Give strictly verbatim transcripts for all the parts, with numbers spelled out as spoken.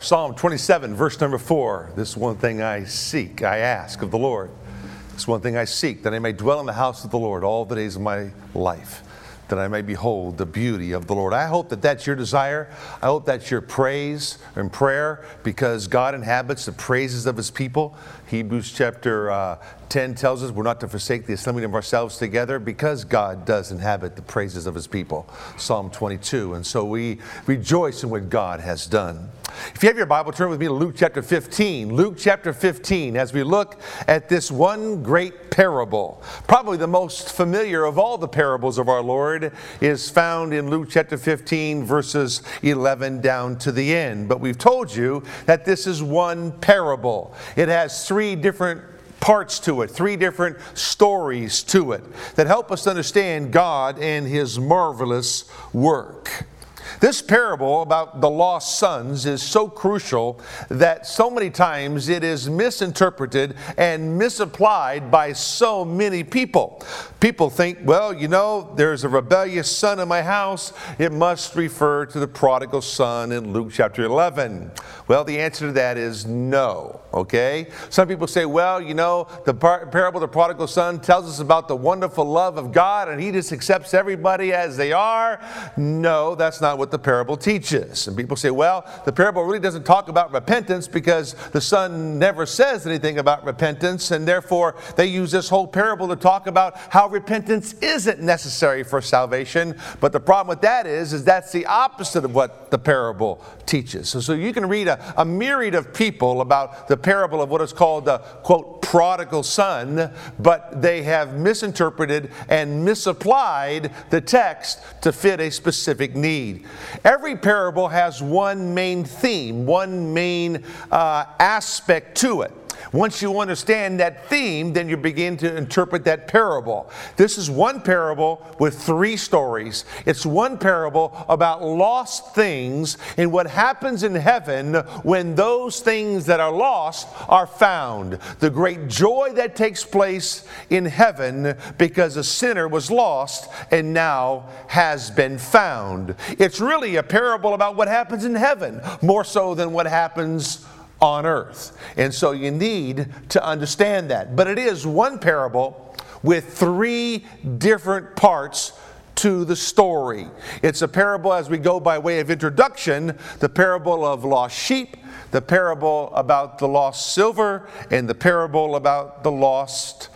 Psalm twenty-seven, verse number four. This one thing I seek, I ask of the Lord. This one thing I seek, that I may dwell in the house of the Lord all the days of my life, that I may behold the beauty of the Lord. I hope that that's your desire. I hope that's your praise and prayer, because God inhabits the praises of His people. Hebrews chapter uh, ten tells us we're not to forsake the assembling of ourselves together, because God does inhabit the praises of His people. Psalm twenty-two. And so we rejoice in what God has done. If you have your Bible, turn with me to Luke chapter fifteen. Luke chapter fifteen, as we look at this one great parable. Probably the most familiar of all the parables of our Lord is found in Luke chapter fifteen, verses eleven down to the end. But we've told you that this is one parable. It has three different parts to it, three different stories to it that help us understand God and His marvelous work. This parable about the lost sons is so crucial that so many times it is misinterpreted and misapplied by so many people. People think, well, you know, there's a rebellious son in my house. It must refer to the prodigal son in Luke chapter eleven. Well, the answer to that is no, okay? Some people say, well, you know, the par- parable of the prodigal son tells us about the wonderful love of God and He just accepts everybody as they are. No, that's not what the parable teaches. And people say, well, the parable really doesn't talk about repentance because the son never says anything about repentance, and therefore they use this whole parable to talk about how repentance isn't necessary for salvation. But the problem with that is, is that's the opposite of what the parable teaches. So, so you can read a, a myriad of people about the parable of what is called the, quote, prodigal son, but they have misinterpreted and misapplied the text to fit a specific need. Every parable has one main theme, one main uh, aspect to it. Once you understand that theme, then you begin to interpret that parable. This is one parable with three stories. It's one parable about lost things and what happens in heaven when those things that are lost are found. The great joy that takes place in heaven because a sinner was lost and now has been found. It's really a parable about what happens in heaven, more so than what happens on earth. And so you need to understand that. But it is one parable with three different parts to the story. It's a parable, as we go by way of introduction, the parable of lost sheep, the parable about the lost silver, and the parable about the lost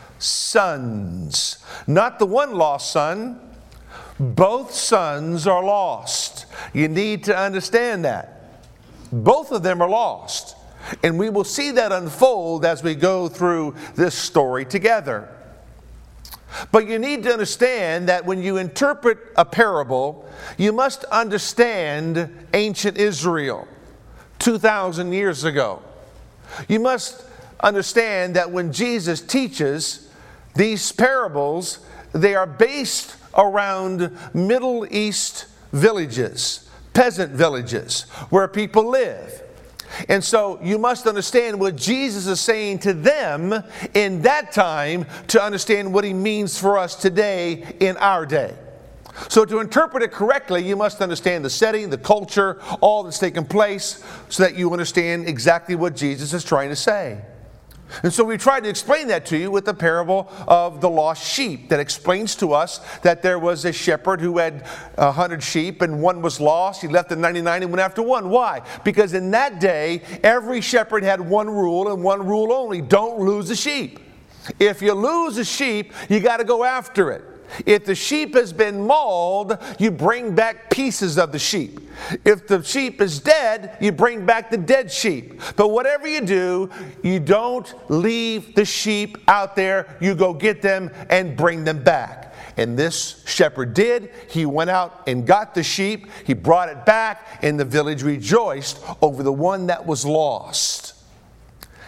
sons. Not the one lost son. Both sons are lost. You need to understand that. Both of them are lost. And we will see that unfold as we go through this story together. But you need to understand that when you interpret a parable, you must understand ancient Israel two thousand years ago. You must understand that when Jesus teaches these parables, they are based around Middle East villages, peasant villages, where people live. And so you must understand what Jesus is saying to them in that time to understand what He means for us today in our day. So to interpret it correctly, you must understand the setting, the culture, all that's taken place, so that you understand exactly what Jesus is trying to say. And so we tried to explain that to you with the parable of the lost sheep that explains to us that there was a shepherd who had a hundred sheep and one was lost. He left the ninety-nine and went after one. Why? Because in that day, every shepherd had one rule and one rule only: don't lose a sheep. If you lose a sheep, you got to go after it. If the sheep has been mauled, you bring back pieces of the sheep. If the sheep is dead, you bring back the dead sheep. But whatever you do, you don't leave the sheep out there. You go get them and bring them back. And this shepherd did. He went out and got the sheep. He brought it back, and the village rejoiced over the one that was lost.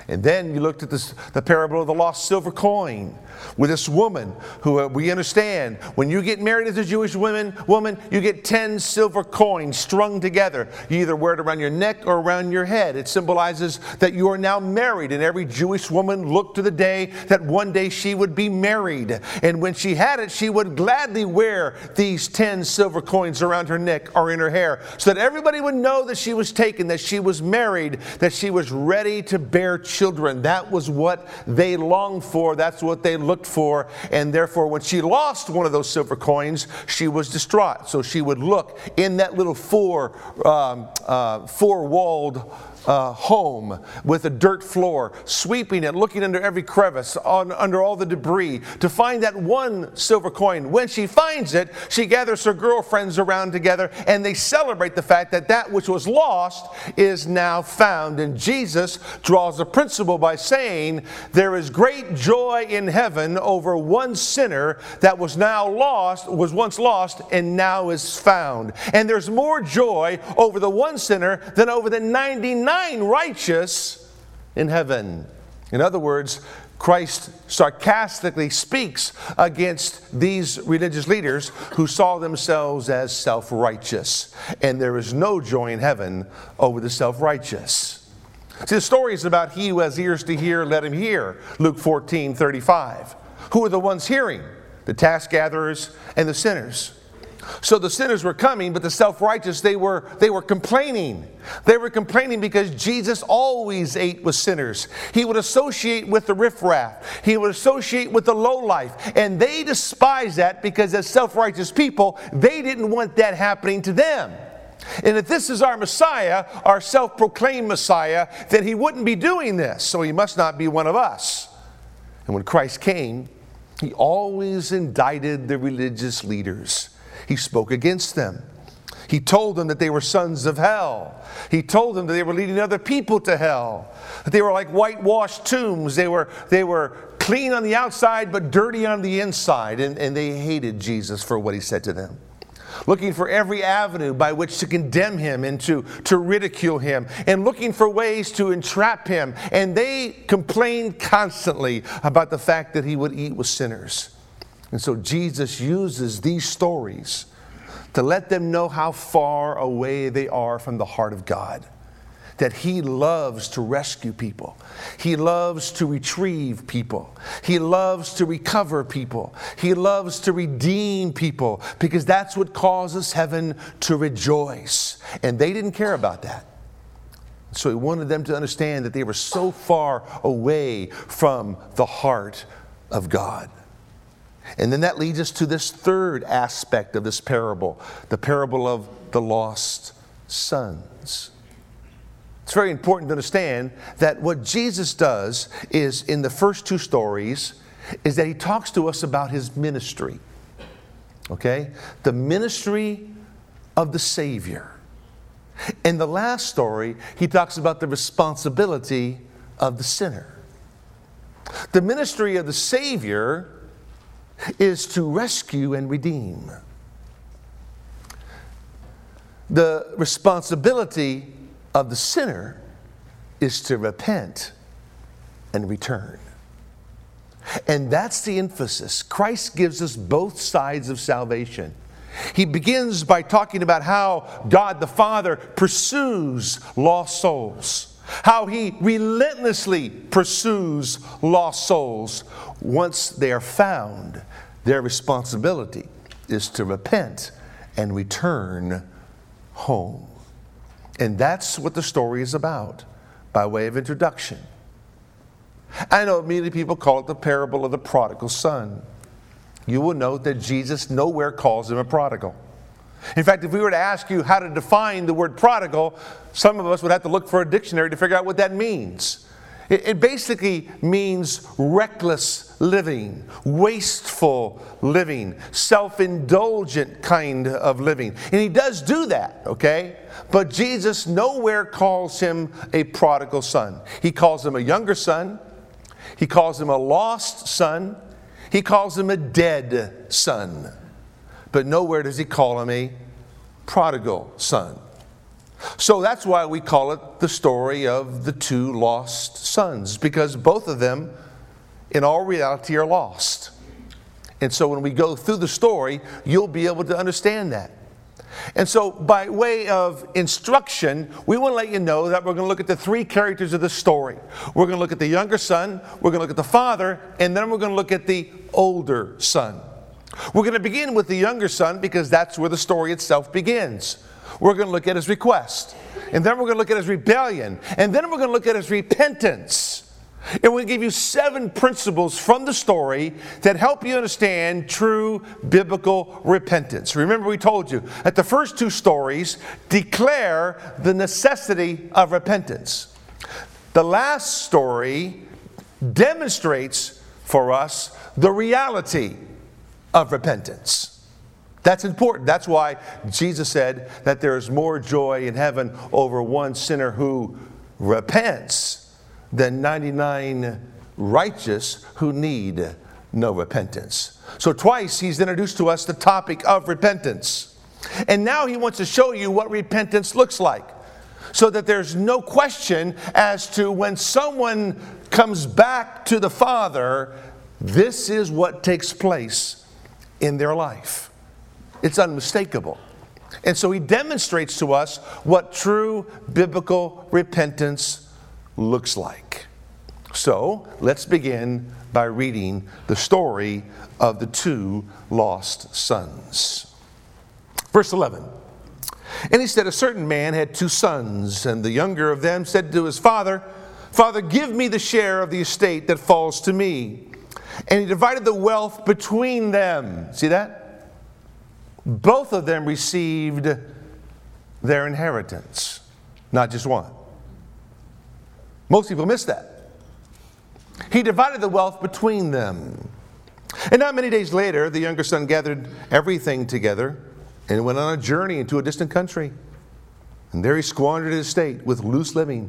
And then you looked at this, the parable of the lost silver coin with this woman who uh, we understand when you get married as a Jewish woman, woman, you get ten silver coins strung together. You either wear it around your neck or around your head. It symbolizes that you are now married, and every Jewish woman looked to the day that one day she would be married. And when she had it, she would gladly wear these ten silver coins around her neck or in her hair so that everybody would know that she was taken, that she was married, that she was ready to bear children. That was what they longed for. That's what they looked for. And therefore, when she lost one of those silver coins, she was distraught. So she would look in that little four, um, uh, four-walled Uh, home with a dirt floor, sweeping it, looking under every crevice, on, under all the debris, to find that one silver coin. When she finds it, she gathers her girlfriends around together, and they celebrate the fact that that which was lost is now found. And Jesus draws a principle by saying, there is great joy in heaven over one sinner that was now lost, was once lost, and now is found. And there's more joy over the one sinner than over the ninety-nine righteous in heaven. In other words, Christ sarcastically speaks against these religious leaders who saw themselves as self-righteous. And there is no joy in heaven over the self-righteous. See, the story is about he who has ears to hear, let him hear. Luke fourteen thirty-five. Who are the ones hearing? The tax gatherers and the sinners. So the sinners were coming, but the self-righteous, they were, they were complaining. They were complaining because Jesus always ate with sinners. He would associate with the riffraff. He would associate with the lowlife. And they despised that because as self-righteous people, they didn't want that happening to them. And if this is our Messiah, our self-proclaimed Messiah, then he wouldn't be doing this. So he must not be one of us. And when Christ came, he always indicted the religious leaders. He spoke against them. He told them that they were sons of hell. He told them that they were leading other people to hell. That they were like whitewashed tombs. They were, they were clean on the outside but dirty on the inside. And, and they hated Jesus for what he said to them. Looking for every avenue by which to condemn him and to, to ridicule him. And looking for ways to entrap him. And they complained constantly about the fact that he would eat with sinners. And so Jesus uses these stories to let them know how far away they are from the heart of God. That he loves to rescue people. He loves to retrieve people. He loves to recover people. He loves to redeem people because that's what causes heaven to rejoice. And they didn't care about that. So he wanted them to understand that they were so far away from the heart of God. And then that leads us to this third aspect of this parable, the parable of the lost sons. It's very important to understand that what Jesus does is, in the first two stories, is that he talks to us about his ministry. Okay? The ministry of the Savior. In the last story, he talks about the responsibility of the sinner. The ministry of the Savior is to rescue and redeem. The responsibility of the sinner is to repent and return. And that's the emphasis. Christ gives us both sides of salvation. He begins by talking about how God the Father pursues lost souls. How he relentlessly pursues lost souls. Once they are found, their responsibility is to repent and return home. And that's what the story is about, by way of introduction. I know many people call it the parable of the prodigal son. You will note that Jesus nowhere calls him a prodigal. In fact, if we were to ask you how to define the word prodigal, some of us would have to look for a dictionary to figure out what that means. It, it basically means reckless living, wasteful living, self-indulgent kind of living. And he does do that, okay? But Jesus nowhere calls him a prodigal son. He calls him a younger son. He calls him a lost son. He calls him a dead son. But nowhere does he call him a prodigal son. So that's why we call it the story of the two lost sons, because both of them, in all reality, are lost. And so when we go through the story, you'll be able to understand that. And so by way of instruction, we want to let you know that we're going to look at the three characters of the story. We're going to look at the younger son, we're going to look at the father, and then we're going to look at the older son. We're going to begin with the younger son because that's where the story itself begins. We're going to look at his request, and then we're going to look at his rebellion, and then we're going to look at his repentance. And we're going to give you seven principles from the story that help you understand true biblical repentance. Remember, we told you that the first two stories declare the necessity of repentance. The last story demonstrates for us the reality of repentance. That's important. That's why Jesus said that there is more joy in heaven over one sinner who repents than ninety-nine righteous who need no repentance. So twice he's introduced to us the topic of repentance. And now he wants to show you what repentance looks like, so that there's no question as to when someone comes back to the Father, this is what takes place in their life. It's unmistakable. And so he demonstrates to us what true biblical repentance looks like. So let's begin by reading the story of the two lost sons. Verse eleven. And he said, a certain man had two sons, and the younger of them said to his father, Father, give me the share of the estate that falls to me. And he divided the wealth between them. See that? Both of them received their inheritance, not just one. Most people miss that. He divided the wealth between them. And not many days later, the younger son gathered everything together and went on a journey into a distant country. And there he squandered his estate with loose living.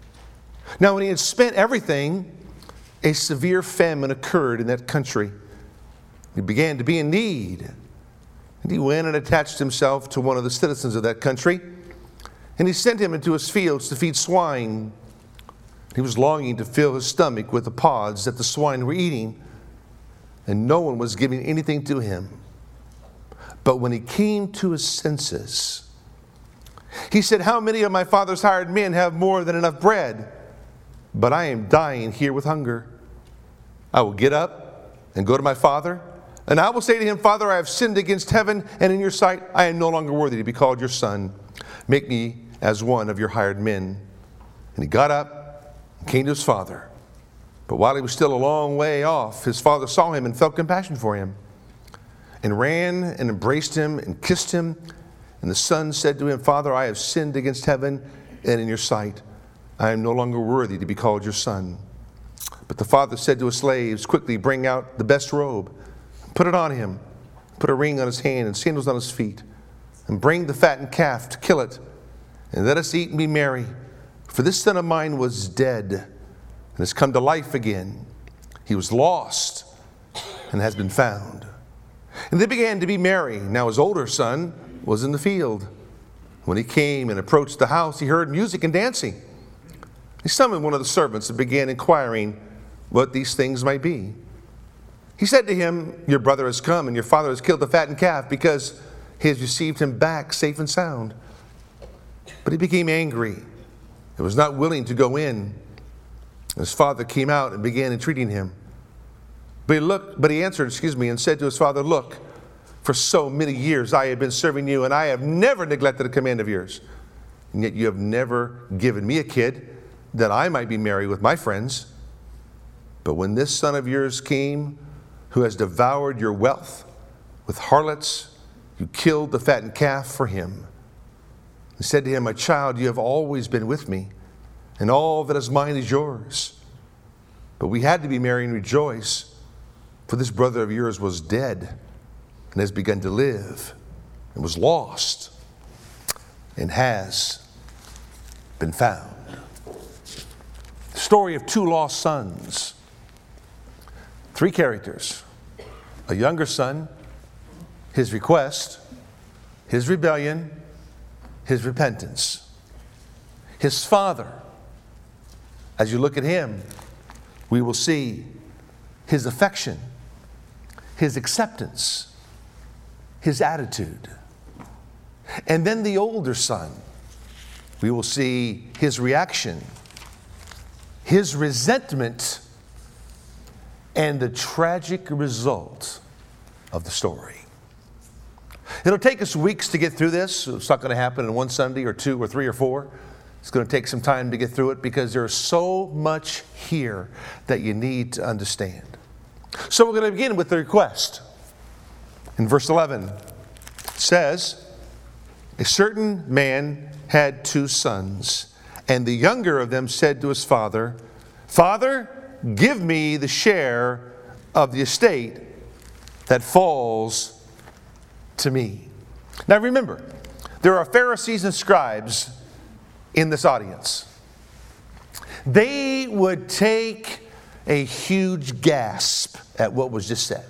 Now when he had spent everything, a severe famine occurred in that country. He began to be in need. And he went and attached himself to one of the citizens of that country. And he sent him into his fields to feed swine. He was longing to fill his stomach with the pods that the swine were eating, and no one was giving anything to him. But when he came to his senses, he said, how many of my father's hired men have more than enough bread? But I am dying here with hunger. I will get up and go to my father, and I will say to him, Father, I have sinned against heaven, and in your sight I am no longer worthy to be called your son. Make me as one of your hired men. And he got up, came to his father. But while he was still a long way off, his father saw him and felt compassion for him, and ran and embraced him and kissed him. And the son said to him, Father, I have sinned against heaven and in your sight. I am no longer worthy to be called your son. But the father said to his slaves, quickly bring out the best robe, put it on him, put a ring on his hand and sandals on his feet, and bring the fattened calf to kill it, and let us eat and be merry. For this son of mine was dead and has come to life again. He was lost and has been found. And they began to be merry. Now his older son was in the field. When he came and approached the house, he heard music and dancing. He summoned one of the servants and began inquiring what these things might be. He said to him, your brother has come, and your father has killed the fattened calf because he has received him back safe and sound. But he became angry and was not willing to go in. His father came out and began entreating him. But he looked, but he answered, excuse me, and said to his father, look, for so many years I have been serving you, and I have never neglected a command of yours. And yet you have never given me a kid that I might be merry with my friends. But when this son of yours came, who has devoured your wealth with harlots, you killed the fattened calf for him. He said to him, my child, you have always been with me, and all that is mine is yours. But we had to be merry and rejoice, for this brother of yours was dead and has begun to live, and was lost and has been found. The story of two lost sons. Three characters: a younger son, his request, his rebellion, his repentance. his father. As you look at him, we will see his affection, his acceptance, his attitude. And then the older son, we will see his reaction, his resentment, and the tragic result of the story. It'll take us weeks to get through this. It's not going to happen in one Sunday or two or three or four. It's going to take some time to get through it because there's so much here that you need to understand. So we're going to begin with the request. In verse eleven, it says, a certain man had two sons, and the younger of them said to his father, Father, give me the share of the estate that falls to me. Now remember, there are Pharisees and scribes in this audience. They would take a huge gasp at what was just said.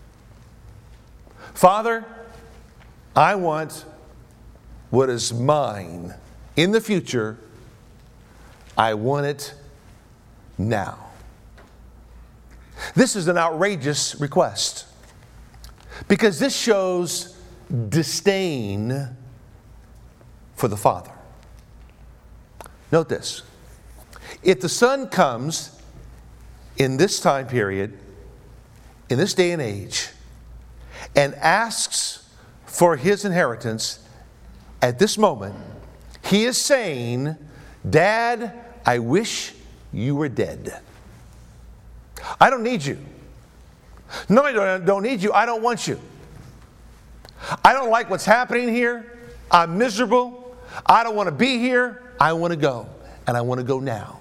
Father, I want what is mine in the future. I want it now. This is an outrageous request because this shows disdain for the father. Note this. If the son comes in this time period, in this day and age, and asks for his inheritance at this moment, he is saying, Dad, I wish you were dead. I don't need you. No, I don't need you. I don't want you. I don't like what's happening here. I'm miserable. I don't want to be here. I want to go, and I want to go now.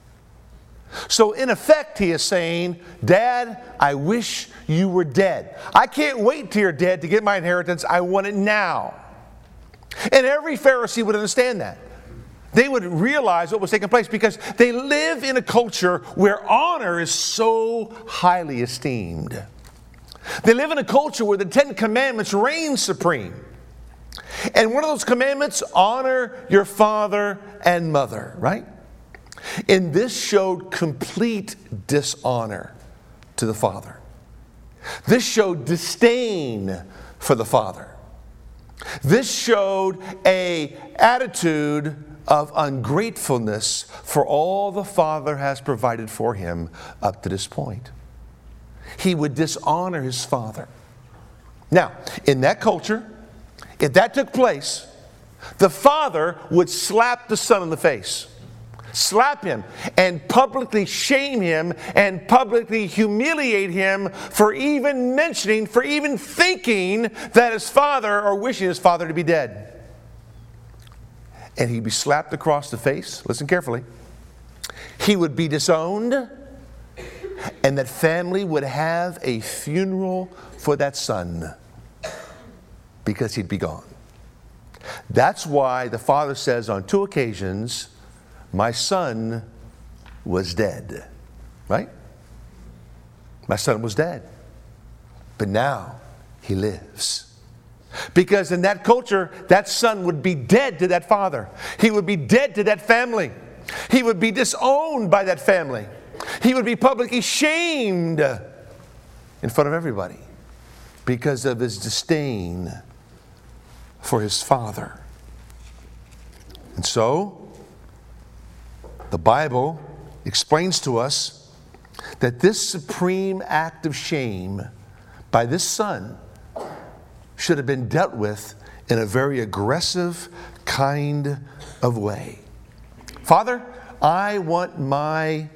So in effect, he is saying, Dad, I wish you were dead. I can't wait till you're dead to get my inheritance. I want it now. And every Pharisee would understand that. They would realize what was taking place because they live in a culture where honor is so highly esteemed. They live in a culture where the Ten Commandments reign supreme. And one of those commandments, honor your father and mother, right? And this showed complete dishonor to the father. This showed disdain for the father. This showed an attitude of ungratefulness for all the father has provided for him up to this point. He would dishonor his father. Now, in that culture, if that took place, the father would slap the son in the face, slap him, and publicly shame him and publicly humiliate him for even mentioning, for even thinking that his father or wishing his father to be dead. And he'd be slapped across the face. Listen carefully. He would be disowned, and that family would have a funeral for that son because he'd be gone. That's why the father says on two occasions, my son was dead. Right? My son was dead. But now he lives. Because in that culture, that son would be dead to that father. He would be dead to that family. He would be disowned by that family. He would be publicly shamed in front of everybody because of his disdain for his father. And so, the Bible explains to us that this supreme act of shame by this son should have been dealt with in a very aggressive kind of way. Father, I want my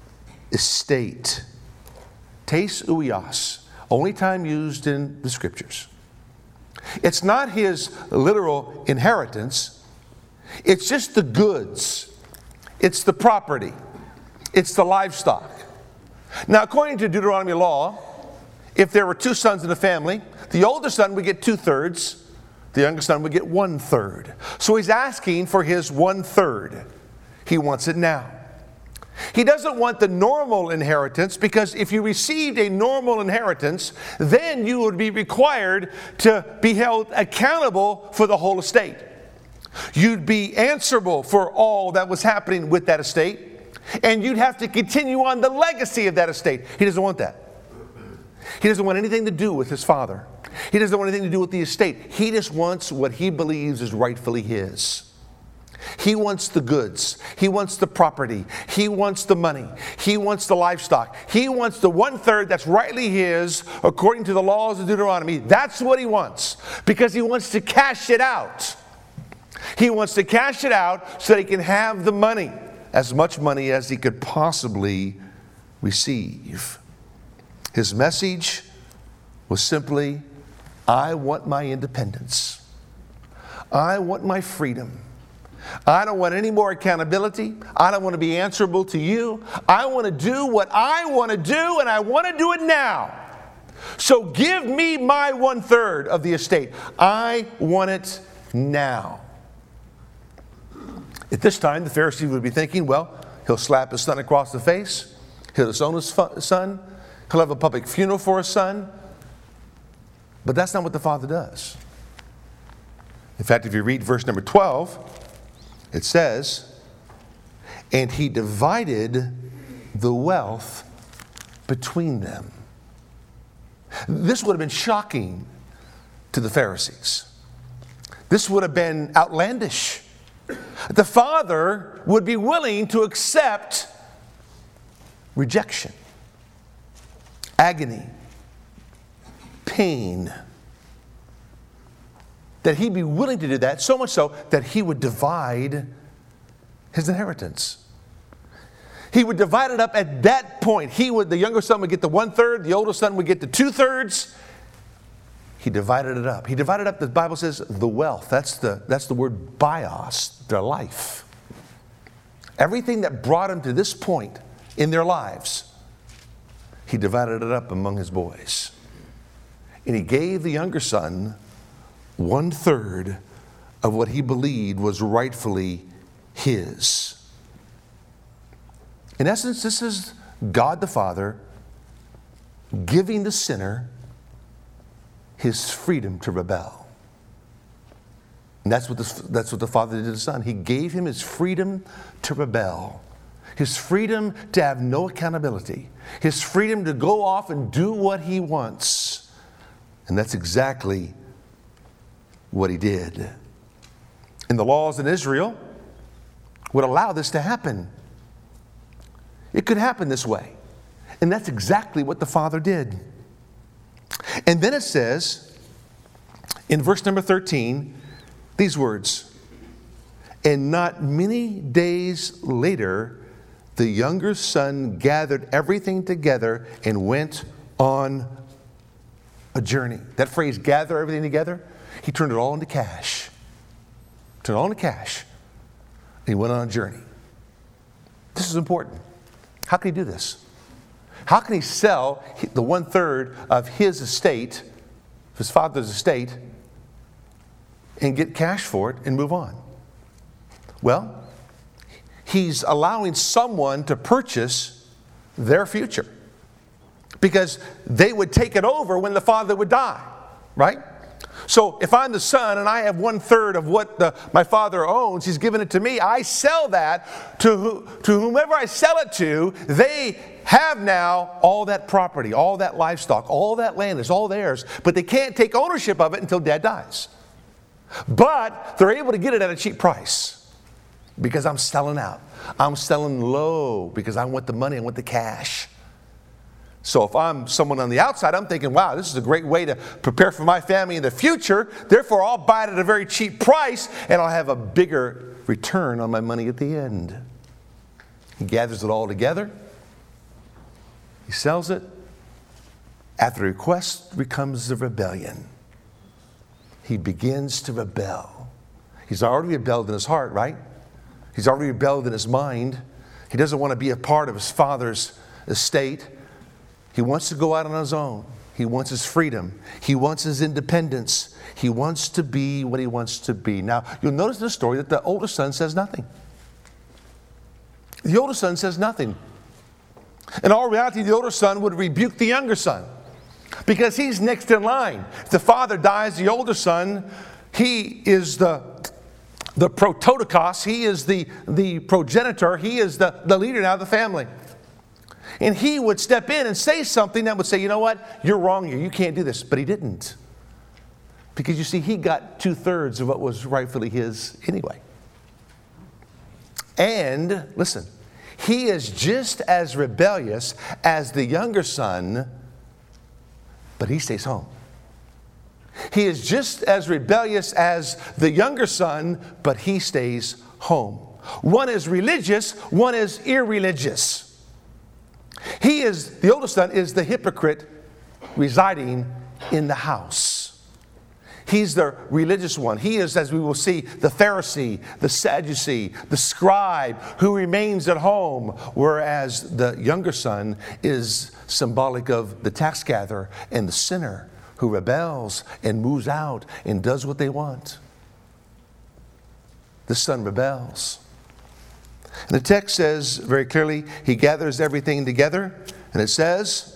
estate. Tes ouios, only time used in the scriptures. It's not his literal inheritance. It's just the goods. It's the property. It's the livestock. Now, according to Deuteronomy law, if there were two sons in the family, the older son would get two-thirds, the younger son would get one-third. So he's asking for his one-third. He wants it now. He doesn't want the normal inheritance because if you received a normal inheritance, then you would be required to be held accountable for the whole estate. You'd be answerable for all that was happening with that estate, and you'd have to continue on the legacy of that estate. He doesn't want that. He doesn't want anything to do with his father. He doesn't want anything to do with the estate. He just wants what he believes is rightfully his. He wants the goods. He wants the property. He wants the money. He wants the livestock. He wants the one-third that's rightly his according to the laws of Deuteronomy. That's what he wants, because he wants to cash it out. He wants to cash it out so that he can have the money, as much money as he could possibly receive. His message was simply, I want my independence. I want my freedom. I don't want any more accountability. I don't want to be answerable to you. I want to do what I want to do, and I want to do it now. So give me my one-third of the estate. I want it now. At this time, the Pharisee would be thinking, well, he'll slap his son across the face. He'll disown his son. He'll have a public funeral for his son. But that's not what the Father does. In fact, if you read verse number twelve, it says, and he divided the wealth between them. This would have been shocking to the Pharisees. This would have been outlandish. The Father would be willing to accept rejection, agony, pain. That he'd be willing to do that, so much so that he would divide his inheritance. He would divide it up at that point. He would, the younger son would get the one-third, the older son would get the two-thirds. He divided it up. He divided up, the Bible says, the wealth. That's the, that's the word bios, their life. Everything that brought them to this point in their lives, he divided it up among his boys. And he gave the younger son one-third of what he believed was rightfully his. In essence, this is God the Father giving the sinner his freedom to rebel. And that's what the, that's what the Father did to the Son. He gave him his freedom to rebel. His freedom to have no accountability. His freedom to go off and do what he wants. And that's exactly what he did. And the laws in Israel would allow this to happen. It could happen this way. And that's exactly what the Father did. And then it says, in verse number thirteen, these words, and not many days later, the younger son gathered everything together and went on a journey. That phrase, gather everything together, he turned it all into cash. Turned it all into cash. And he went on a journey. This is important. How can he do this? How can he sell the one-third of his estate, his father's estate, and get cash for it and move on? Well, he's allowing someone to purchase their future, because they would take it over when the father would die, right? So if I'm the son and I have one-third of what the, my father owns, he's given it to me, I sell that to, who, to whomever I sell it to. They have now all that property, all that livestock, all that land is all theirs, but they can't take ownership of it until dad dies. But they're able to get it at a cheap price because I'm selling out. I'm selling low because I want the money, I want the cash. So if I'm someone on the outside, I'm thinking, wow, this is a great way to prepare for my family in the future. Therefore, I'll buy it at a very cheap price, and I'll have a bigger return on my money at the end. He gathers it all together. He sells it. At the request becomes the rebellion. He begins to rebel. He's already rebelled in his heart, right? He's already rebelled in his mind. He doesn't want to be a part of his father's estate. He wants to go out on his own. He wants his freedom. He wants his independence. He wants to be what he wants to be. Now, you'll notice in the story that the older son says nothing. The older son says nothing. In all reality, the older son would rebuke the younger son because he's next in line. If the father dies, the older son, he is the the prototokos. He is the, the progenitor. He is the, the leader now of the family. And he would step in and say something that would say, you know what, you're wrong here. You can't do this. But he didn't. Because you see, he got two-thirds of what was rightfully his anyway. And, listen, he is just as rebellious as the younger son, but he stays home. He is just as rebellious as the younger son, but he stays home. One is religious, one is irreligious. He is, the oldest son is the hypocrite residing in the house. He's the religious one. He is, as we will see, the Pharisee, the Sadducee, the scribe who remains at home, whereas the younger son is symbolic of the tax gatherer and the sinner who rebels and moves out and does what they want. The son rebels. And the text says very clearly, he gathers everything together, and it says,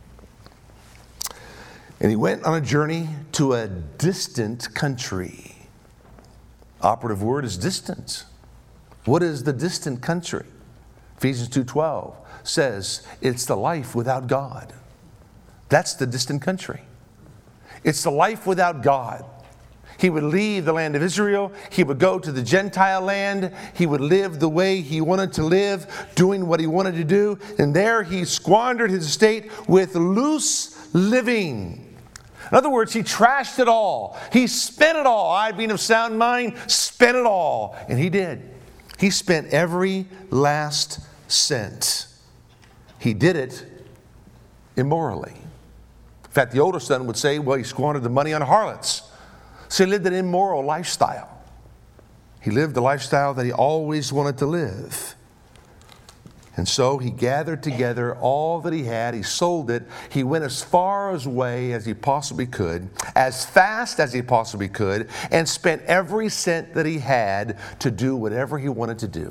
and he went on a journey to a distant country. Operative word is distant. What is the distant country? Ephesians two twelve says it's the life without God. That's the distant country. It's the life without God. He would leave the land of Israel. He would go to the Gentile land. He would live the way he wanted to live, doing what he wanted to do. And there he squandered his estate with loose living. In other words, he trashed it all. He spent it all. I, being of sound mind, spent it all. And he did. He spent every last cent. He did it immorally. In fact, the older son would say, well, he squandered the money on harlots. So he lived an immoral lifestyle. He lived the lifestyle that he always wanted to live. And so he gathered together all that he had. He sold it. He went as far away as he possibly could, as fast as he possibly could, and spent every cent that he had to do whatever he wanted to do.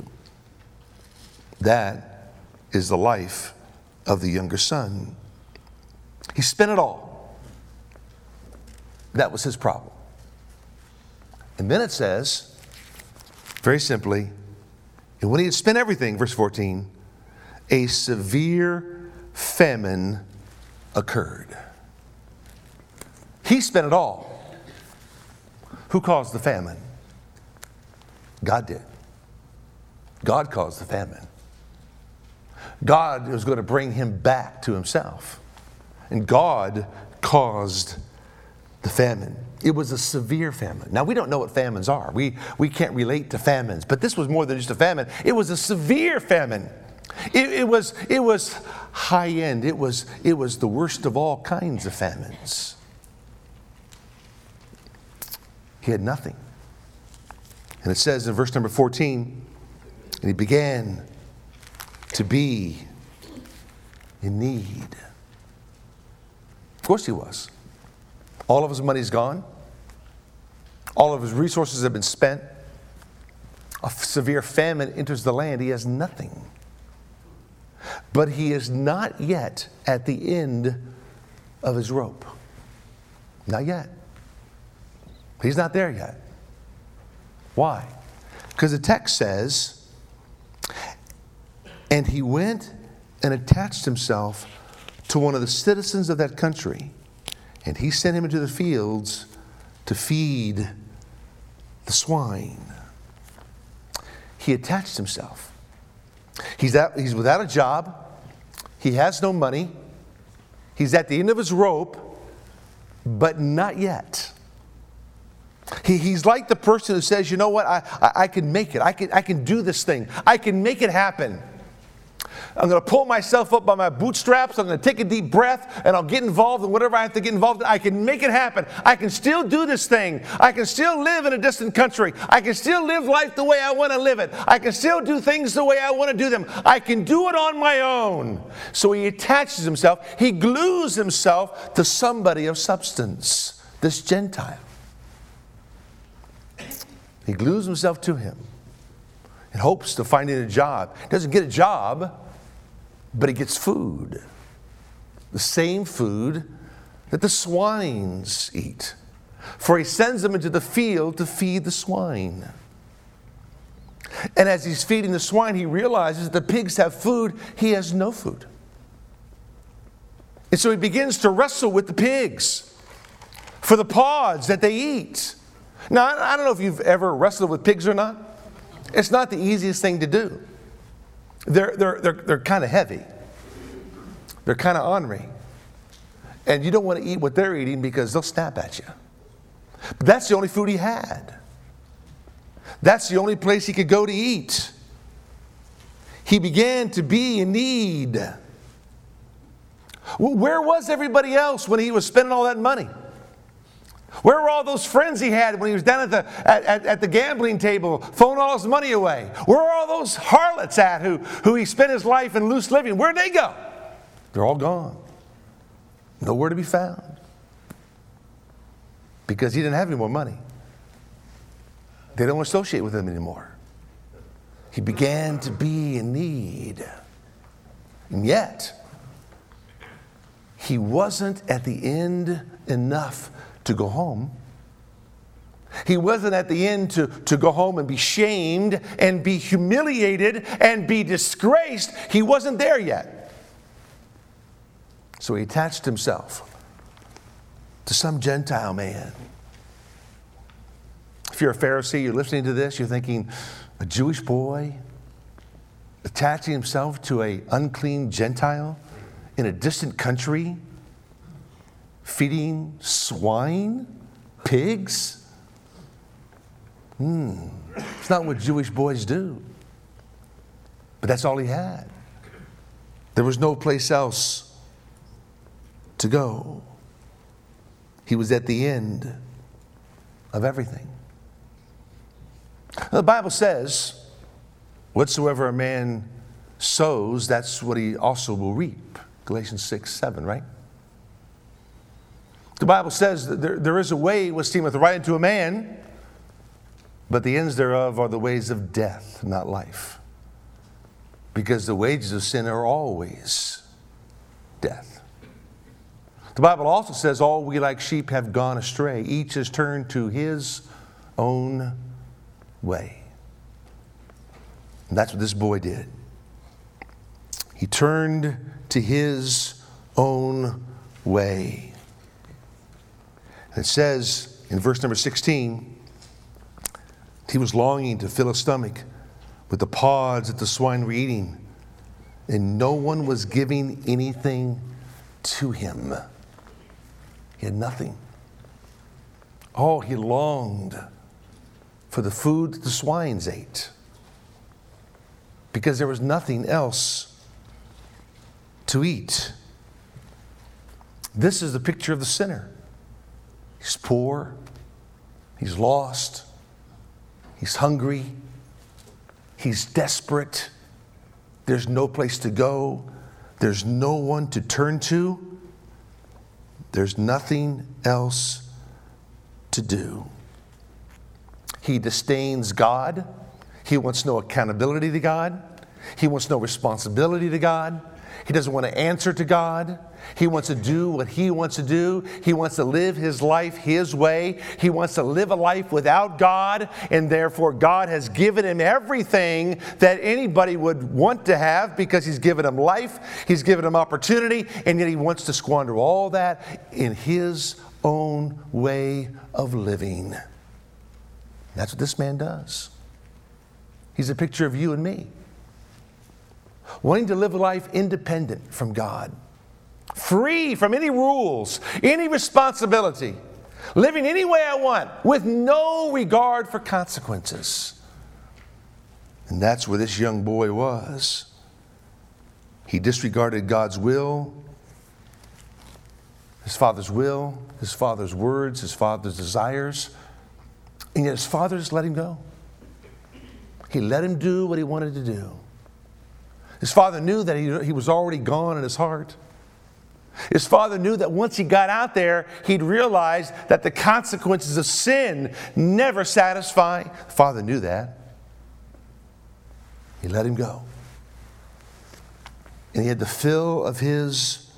That is the life of the younger son. He spent it all. That was his problem. And then it says, very simply, and when he had spent everything, verse fourteen, a severe famine occurred. He spent it all. Who caused the famine? God did. God caused the famine. God was going to bring him back to himself. And God caused the famine. It was a severe famine. Now, we don't know what famines are. We, we can't relate to famines. But this was more than just a famine. It was a severe famine. It, it was, it was high end. It was, it was the worst of all kinds of famines. He had nothing. And it says in verse number fourteen, and he began to be in need. Of course he was. All of his money's gone. All of his resources have been spent. A severe famine enters the land. He has nothing. But he is not yet at the end of his rope. Not yet. He's not there yet. Why? Because the text says, and he went and attached himself to one of the citizens of that country, and he sent him into the fields to feed the swine. He attached himself. He's, out, he's without a job. He has no money. He's at the end of his rope, but not yet. He, he's like the person who says, you know what, I, I, I can make it. I can, I can do this thing. I can make it happen. I'm going to pull myself up by my bootstraps. I'm going to take a deep breath, and I'll get involved in whatever I have to get involved in. I can make it happen. I can still do this thing. I can still live in a distant country. I can still live life the way I want to live it. I can still do things the way I want to do them. I can do it on my own. So he attaches himself. He glues himself to somebody of substance, this Gentile. He glues himself to him in hopes to finding a job. He doesn't get a job, but he gets food. The same food that the swines eat. For he sends them into the field to feed the swine. And as he's feeding the swine, he realizes the pigs have food. He has no food. And so he begins to wrestle with the pigs for the pods that they eat. Now, I don't know if you've ever wrestled with pigs or not. It's not the easiest thing to do. They're, they're, they're, they're kind of heavy. They're kind of ornery. And you don't want to eat what they're eating because they'll snap at you. But that's the only food he had. That's the only place he could go to eat. He began to be in need. Where was everybody else when he was spending all that money? Where were all those friends he had when he was down at the at, at, at the gambling table, throwing all his money away? Where are all those harlots at who, who he spent his life in loose living? Where'd they go? They're all gone. Nowhere to be found. Because he didn't have any more money. They don't associate with him anymore. He began to be in need. And yet, he wasn't at the end enough to go home. He wasn't at the end to, to go home and be shamed and be humiliated and be disgraced. He wasn't there yet. So he attached himself to some Gentile man. If you're a Pharisee, you're listening to this, you're thinking, a Jewish boy attaching himself to an unclean Gentile in a distant country, feeding swine, pigs? Hmm, it's not what Jewish boys do. But that's all he had. There was no place else to go. He was at the end of everything. The Bible says, whatsoever a man sows, that's what he also will reap. Galatians six, seven, right? The Bible says that there, there is a way which seemeth right unto a man, but the ends thereof are the ways of death, not life. Because the wages of sin are always death. The Bible also says, all we like sheep have gone astray. Each has turned to his own way. And that's what this boy did. He turned to his own way. And it says in verse number sixteen, he was longing to fill his stomach with the pods that the swine were eating, and no one was giving anything to him. He had nothing. Oh, he longed for the food that the swines ate, because there was nothing else to eat. This is the picture of the sinner. He's poor. He's lost. He's hungry. He's desperate. There's no place to go. There's no one to turn to. There's nothing else to do. He disdains God. He wants no accountability to God. He wants no responsibility to God. He doesn't want to answer to God. He wants to do what he wants to do. He wants to live his life his way. He wants to live a life without God, and therefore God has given him everything that anybody would want to have, because he's given him life, he's given him opportunity, and yet he wants to squander all that in his own way of living. That's what this man does. He's a picture of you and me, wanting to live a life independent from God, free from any rules, any responsibility, living any way I want with no regard for consequences. And that's where this young boy was. He disregarded God's will, his father's will, his father's words, his father's desires, and yet his father just let him go. He let him do what he wanted to do. His father knew that he, he was already gone in his heart. His father knew that once he got out there, he'd realize that the consequences of sin never satisfy. The father knew that. He let him go. And he had the fill of his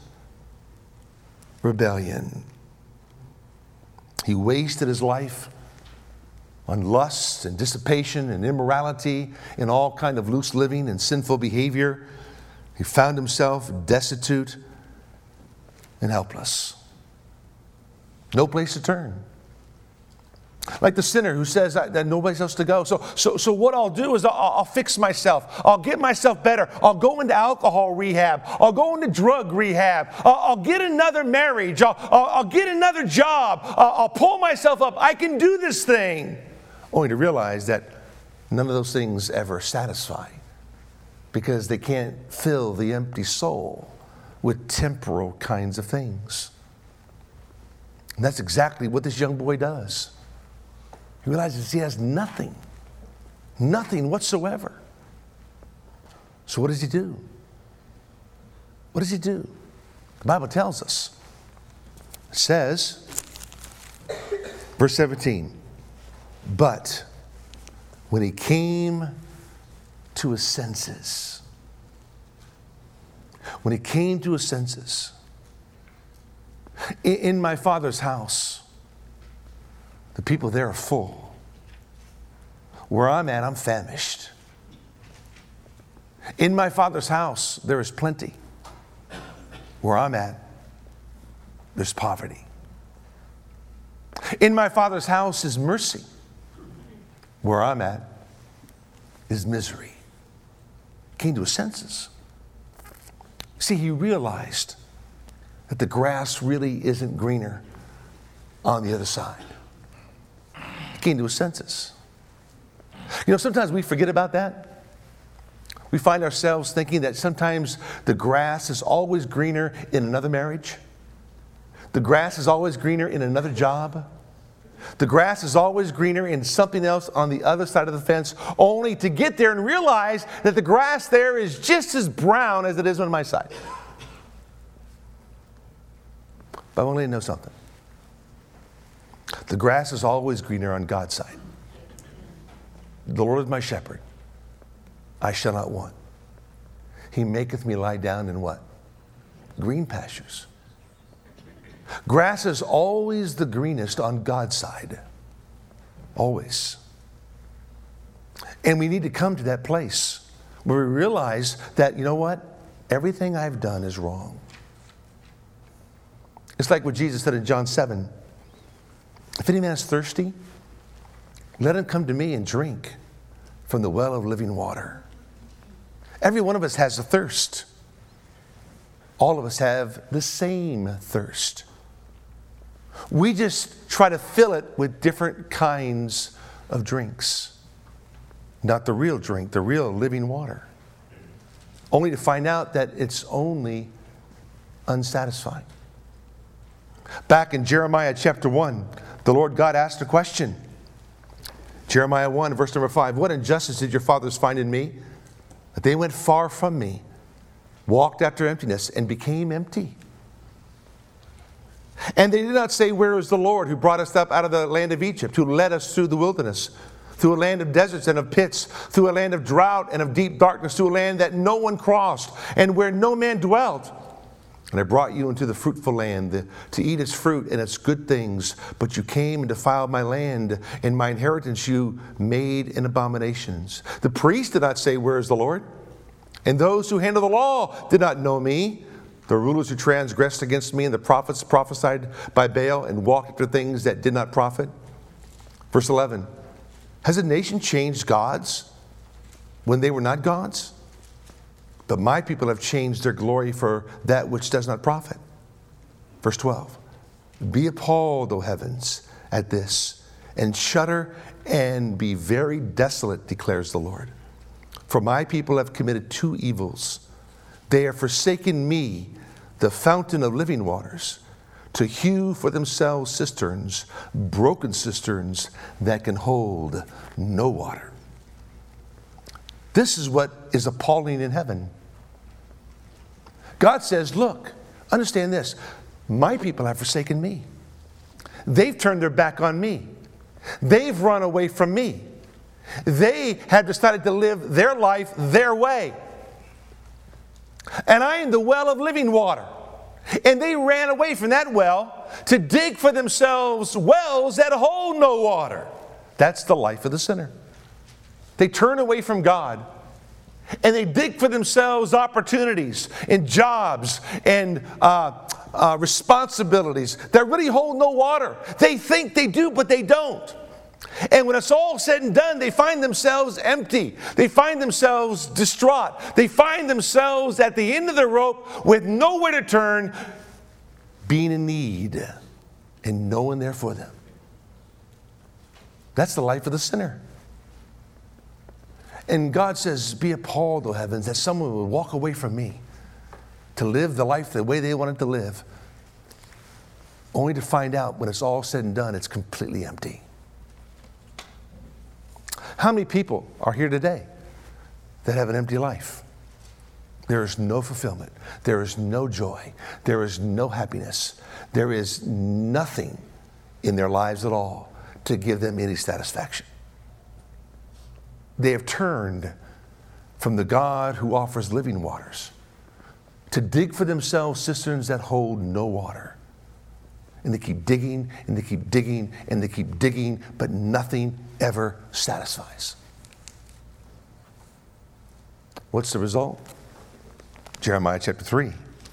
rebellion. He wasted his life on lust and dissipation and immorality and all kind of loose living and sinful behavior. He found himself destitute and helpless. No place to turn. Like the sinner who says that nobody's else to go. So, so, so what I'll do is I'll, I'll fix myself. I'll get myself better. I'll go into alcohol rehab. I'll go into drug rehab. I'll, I'll get another marriage. I'll, I'll, I'll get another job. I'll, I'll pull myself up. I can do this thing. Only to realize that none of those things ever satisfy, because they can't fill the empty soul with temporal kinds of things. And that's exactly what this young boy does. He realizes he has nothing, nothing whatsoever. So what does he do? What does he do? The Bible tells us. It says, verse seventeen, but when he came to his senses, when he came to his senses, in, in my Father's house, the people there are full. Where I'm at, I'm famished. In my Father's house, there is plenty. Where I'm at, there's poverty. In my Father's house is mercy. Where I'm at is misery. Came to his senses. See, he realized that the grass really isn't greener on the other side. He came to his senses. You know, sometimes we forget about that. We find ourselves thinking that sometimes the grass is always greener in another marriage. The grass is always greener in another job. The grass is always greener in something else on the other side of the fence, only to get there and realize that the grass there is just as brown as it is on my side. But I want to let you know something. The grass is always greener on God's side. The Lord is my shepherd. I shall not want. He maketh me lie down in what? Green pastures. Grass is always the greenest on God's side. Always. And we need to come to that place where we realize that, you know what? Everything I've done is wrong. It's like what Jesus said in John seven. If any man is thirsty, let him come to me and drink from the well of living water. Every one of us has a thirst. All of us have the same thirst. We just try to fill it with different kinds of drinks. Not the real drink, the real living water. Only to find out that it's only unsatisfying. Back in Jeremiah chapter one, the Lord God asked a question. Jeremiah one, verse number five. What injustice did your fathers find in me? That they went far from me, walked after emptiness, and became empty. And they did not say, where is the Lord who brought us up out of the land of Egypt, who led us through the wilderness, through a land of deserts and of pits, through a land of drought and of deep darkness, through a land that no one crossed, and where no man dwelt. And I brought you into the fruitful land the, to eat its fruit and its good things. But you came and defiled my land, and my inheritance you made in abominations. The priest did not say, where is the Lord? And those who handle the law did not know me. The rulers who transgressed against me, and the prophets prophesied by Baal and walked after things that did not profit. Verse eleven. Has a nation changed gods when they were not gods? But my people have changed their glory for that which does not profit. Verse twelve. Be appalled, O heavens, at this, and shudder and be very desolate, declares the Lord. For my people have committed two evils. They have forsaken me, the fountain of living waters, to hew for themselves cisterns, broken cisterns that can hold no water. This is what is appalling in heaven. God says, look, understand this. My people have forsaken me. They've turned their back on me. They've run away from me. They have decided to live their life their way. And I am the well of living water. And they ran away from that well to dig for themselves wells that hold no water. That's the life of the sinner. They turn away from God, and they dig for themselves opportunities and jobs and uh, uh, responsibilities that really hold no water. They think they do, but they don't. And when it's all said and done, they find themselves empty. They find themselves distraught. They find themselves at the end of the rope with nowhere to turn, being in need and no one there for them. That's the life of the sinner. And God says, be appalled, O heavens, that someone would walk away from me to live the life the way they wanted to live, only to find out when it's all said and done, it's completely empty. How many people are here today that have an empty life? There is no fulfillment. There is no joy. There is no happiness. There is nothing in their lives at all to give them any satisfaction. They have turned from the God who offers living waters to dig for themselves cisterns that hold no water. And they keep digging, and they keep digging, and they keep digging, but nothing ever satisfies. What's the result? Jeremiah chapter three,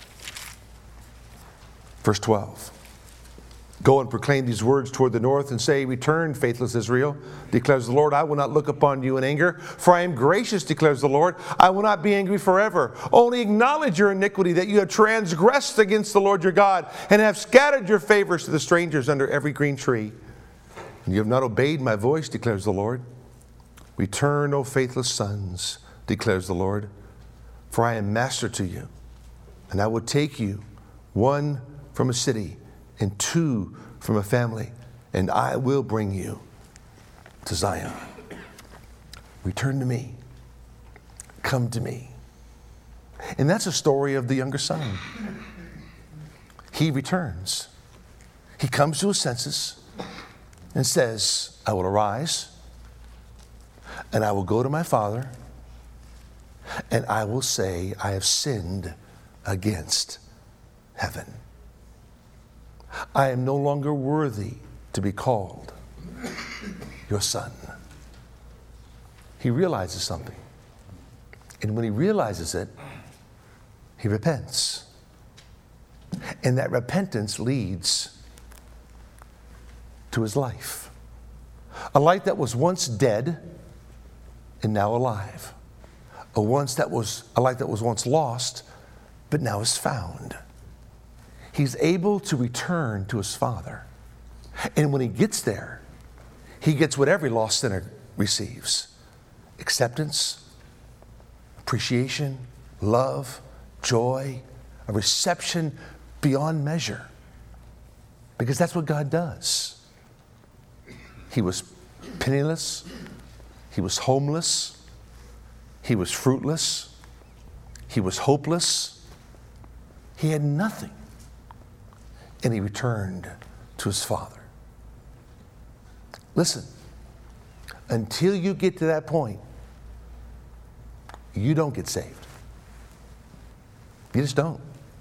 verse twelve. Go and proclaim these words toward the north and say, return, faithless Israel, declares the Lord. I will not look upon you in anger, for I am gracious, declares the Lord. I will not be angry forever. Only acknowledge your iniquity, that you have transgressed against the Lord your God, and have scattered your favors to the strangers under every green tree. And you have not obeyed my voice, declares the Lord. Return, O faithless sons, declares the Lord, for I am master to you, and I will take you, one from a city, and two from a family, and I will bring you to Zion. Return to me. Come to me. And that's a story of the younger son. He returns. He comes to his senses and says, I will arise, and I will go to my father, and I will say, I have sinned against heaven. I am no longer worthy to be called your son. He realizes something. And when he realizes it, he repents. And that repentance leads to his life. A life that was once dead and now alive. A once that was a life that was once lost, but now is found. He's able to return to his Father. And when he gets there, he gets what every lost sinner receives: acceptance, appreciation, love, joy, a reception beyond measure. Because that's what God does. He was penniless. He was homeless. He was fruitless. He was hopeless. He had nothing. And he returned to his Father. Listen, until you get to that point, you don't get saved. You just don't.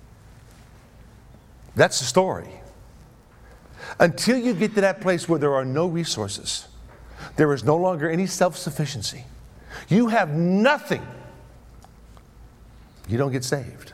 That's the story. Until you get to that place where there are no resources, there is no longer any self-sufficiency, you have nothing, you don't get saved.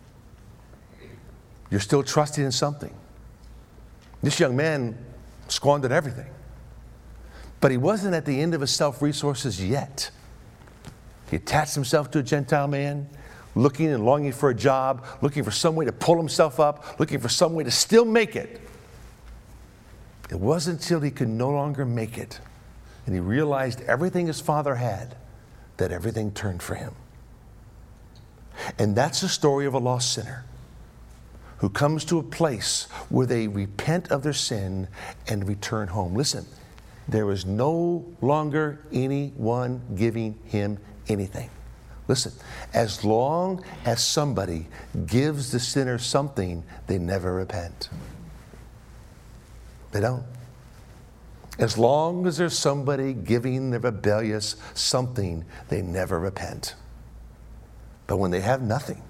You're still trusting in something. This young man squandered everything. But he wasn't at the end of his self-resources yet. He attached himself to a Gentile man, looking and longing for a job, looking for some way to pull himself up, looking for some way to still make it. It wasn't until he could no longer make it, and he realized everything his father had, that everything turned for him. And that's the story of a lost sinner who comes to a place where they repent of their sin and return home. Listen, there is no longer anyone giving him anything. Listen, as long as somebody gives the sinner something, they never repent. They don't. As long as there's somebody giving the rebellious something, they never repent. But when they have nothing,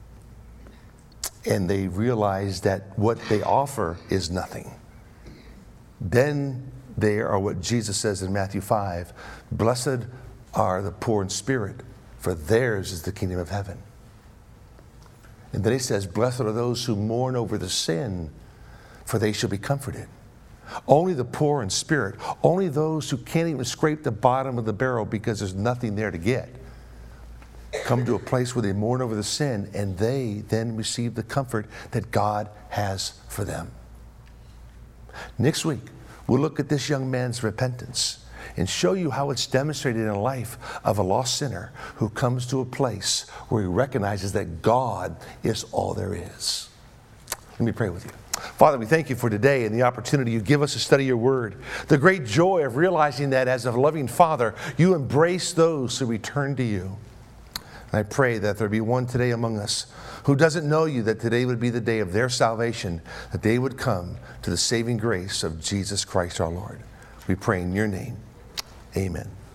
and they realize that what they offer is nothing, then They are what Jesus says in Matthew five, blessed are the poor in spirit, for theirs is the kingdom of heaven. And then he says, blessed are those who mourn over the sin, for they shall be comforted. Only the poor in spirit, only those who can't even scrape the bottom of the barrel because there's nothing there to get, come to a place where they mourn over the sin, and they then receive the comfort that God has for them. Next week, we'll look at this young man's repentance and show you how it's demonstrated in the life of a lost sinner who comes to a place where he recognizes that God is all there is. Let me pray with you. Father, we thank you for today and the opportunity you give us to study your word. The great joy of realizing that as a loving Father, you embrace those who return to you. And I pray that there be one today among us who doesn't know you, that today would be the day of their salvation, that they would come to the saving grace of Jesus Christ our Lord. We pray in your name. Amen.